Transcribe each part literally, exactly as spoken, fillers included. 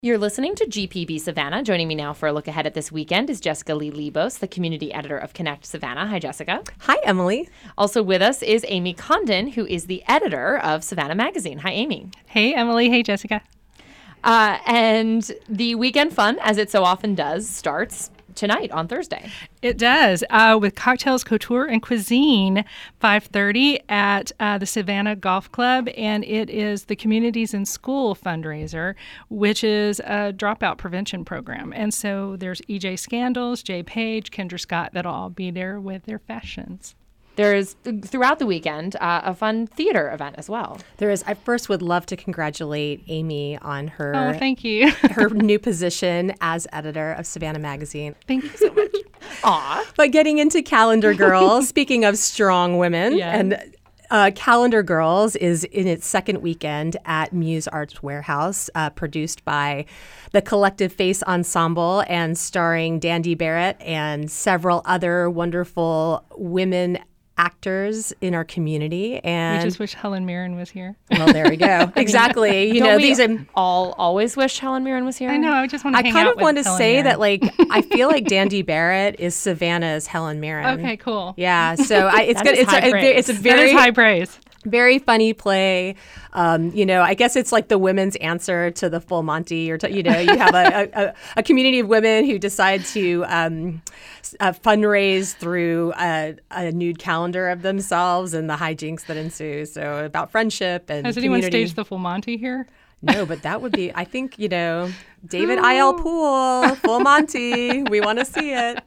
You're listening to G P B Savannah. Joining me now for a look ahead at this weekend is Jessica Lee Libos, the community editor of Connect Savannah. Hi, Jessica. Hi, Emily. Also with us is Amy Condon, who is the editor of Savannah Magazine. Hi, Amy. Hey, Emily. Hey, Jessica. Uh, and the weekend fun, as it so often does, starts tonight on Thursday. It does, uh, with Cocktails, Couture, and Cuisine, five thirty at uh, the Savannah Golf Club, and it is the Communities in School fundraiser, which is a dropout prevention program. And so there's E J Scandals, Jay Page, Kendra Scott, that'll all be there with their fashions. There's, throughout the weekend, uh, a fun theater event as well. There is. I first would love to congratulate Amy on her Oh, thank you. her new position as editor of Savannah Magazine. Thank you so much. Aw. But getting into Calendar Girls, speaking of strong women, Yes. and uh, Calendar Girls is in its second weekend at Muse Arts Warehouse, uh, produced by the Collective Face Ensemble and starring Dandy Barrett and several other wonderful women actors in our community. And We just wish Helen Mirren was here. well, there we go. Exactly. You Don't know, we these are. all always wish Helen Mirren was here? I know. I just want to I hang kind out of with want to Helen say Mirren. that, like, I feel like Dandy Barrett is Savannah's Helen Mirren. Okay, cool. Yeah. So I, it's That good. is It's high a, a, praise. it's a That very is high praise. very funny play. Um, you know, I guess it's like the women's answer to the Full Monty, or to, you know, you have a, a, a community of women who decide to um, uh, fundraise through a, a nude calendar of themselves and the hijinks that ensue. So about friendship and Has anyone community. staged the Full Monty here? No, but that would be, I think, you know, David I L Poole, Full Monty. We want to see it.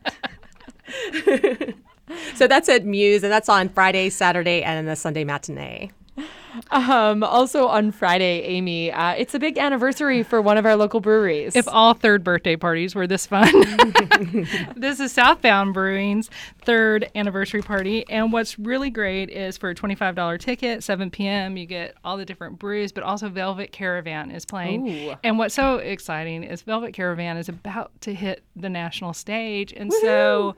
So that's at Muse, and that's on Friday, Saturday, and the Sunday matinee. Um, also on Friday, Amy, uh, it's a big anniversary for one of our local breweries. If all third birthday parties were this fun. This is Southbound Brewing's third anniversary party. And what's really great is for a twenty-five dollars ticket, seven p.m., you get all the different brews, but also Velvet Caravan is playing. Ooh. And what's so exciting is Velvet Caravan is about to hit the national stage. And so...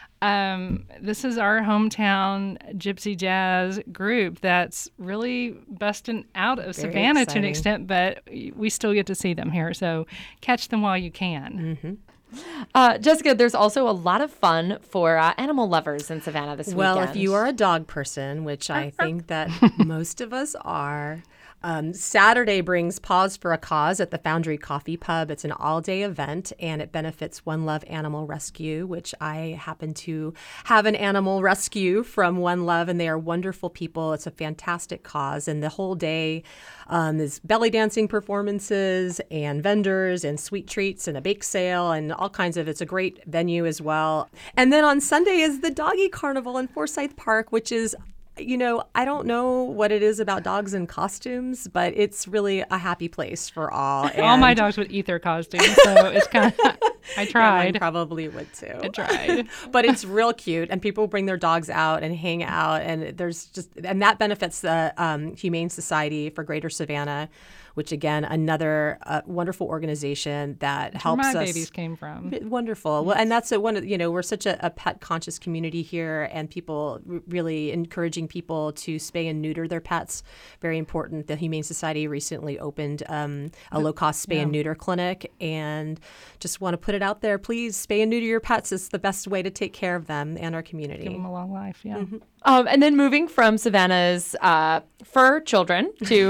Um, this is our hometown gypsy jazz group that's really busting out of Very Savannah to an exciting. extent, but we still get to see them here. So catch them while you can. Mm-hmm. Uh, Jessica, there's also a lot of fun for uh, animal lovers in Savannah this Well, weekend. if you are a dog person, which I think that most of us are, um, Saturday brings Paws for a Cause at the Foundry Coffee Pub. It's an all-day event, and it benefits One Love Animal Rescue, which I happen to have an animal rescue from One Love, and they are wonderful people. It's a fantastic cause, and the whole day um, is belly dancing performances and vendors and sweet treats and a bake sale and all kinds of, it's a great venue as well. And then on Sunday is the Doggy Carnival in Forsyth Park, which is, you know, I don't know what it is about dogs in costumes, but it's really a happy place for all. All my And- dogs would eat their costumes, so it's kind of, I Yeah, mine tried. probably would too. I tried. But it's real cute, and people bring their dogs out and hang out, and there's just, and that benefits the um, Humane Society for Greater Savannah, which again, another uh, wonderful organization that Where helps my us. babies came from. Wonderful. Well, and that's a, one of, you know, we're such a, a pet conscious community here, and people r- really encouraging people to spay and neuter their pets. Very important. The Humane Society recently opened um, a low cost spay and neuter clinic, and just want to put it out there. Please spay and neuter your pets. It's the best way to take care of them and our community. Give them a long life, yeah. Um, and then moving from Savannah's uh, fur children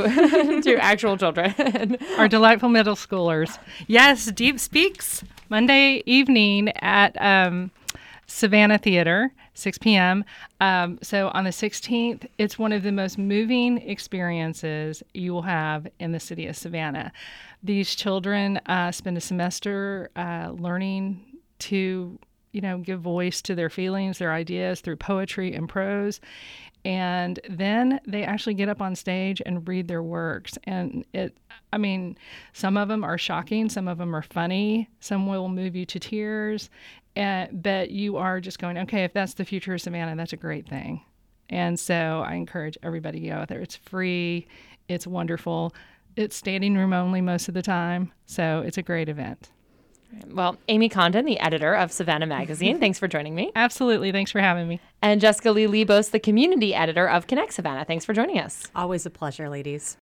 to to actual children. Our delightful middle schoolers. Yes, Deep Speaks, Monday evening at um, Savannah Theater, six p.m. Um, so on the sixteenth, it's one of the most moving experiences you will have in the city of Savannah. These children uh, spend a semester uh, learning to, you know, give voice to their feelings, their ideas through poetry and prose. And then they actually get up on stage and read their works. And it, I mean, some of them are shocking, some of them are funny, some will move you to tears. Uh, but you are just going, okay, if that's the future of Savannah, that's a great thing. And so I encourage everybody to go out there. It's free, it's wonderful, it's standing room only most of the time. So it's a great event. Well, Amy Condon, the editor of Savannah Magazine, thanks for joining me. Absolutely. Thanks for having me. And Jessica Lee Libos, the community editor of Connect Savannah. Thanks for joining us. Always a pleasure, ladies.